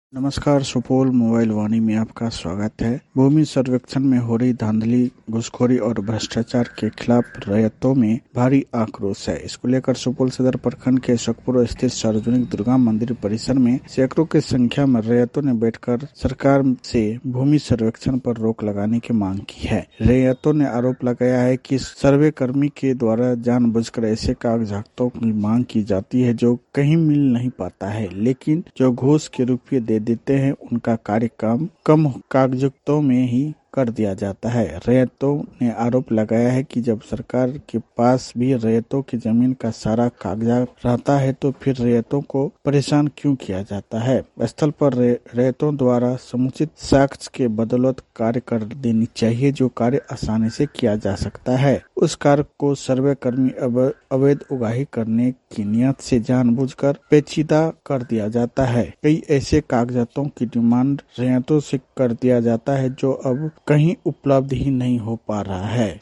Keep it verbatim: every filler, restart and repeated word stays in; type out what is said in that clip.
नमस्कार, सुपौल मोबाइल वाणी में आपका स्वागत है। भूमि सर्वेक्षण में हो रही धांधली, घूसखोरी और भ्रष्टाचार के खिलाफ रैयतों में भारी आक्रोश है। इसको लेकर सुपौल सदर प्रखंड के शकपुर स्थित सार्वजनिक दुर्गा मंदिर परिसर में सैकड़ों की संख्या में रैयतों ने बैठकर सरकार से भूमि सर्वेक्षण पर रोक लगाने की मांग की है। रैयतों ने आरोप लगाया है कि सर्वे कर्मी के द्वारा जानबूझकर ऐसे कागजातों की मांग की जाती है जो कहीं मिल नहीं पाता है, लेकिन जो घूस के रुपये दे देते हैं उनका कार्य काम कम कागजातों में ही कर दिया जाता है। रैयतों ने आरोप लगाया है कि जब सरकार के पास भी रैयतों की जमीन का सारा कागजात रहता है तो फिर रैयतों को परेशान क्यों किया जाता है। स्थल पर रैयतों द्वारा समुचित साक्ष्य के बदौलत कार्य कर देनी चाहिए, जो कार्य आसानी से किया जा सकता है। उस कार्य को सर्वे कर्मी अवैध उगाही करने की नियत से जानबूझकर पेचीदा कर दिया जाता है। कई ऐसे कागजातों की डिमांड रैयतों से कर दिया जाता है जो अब कहीं उपलब्ध ही नहीं हो पा रहा है।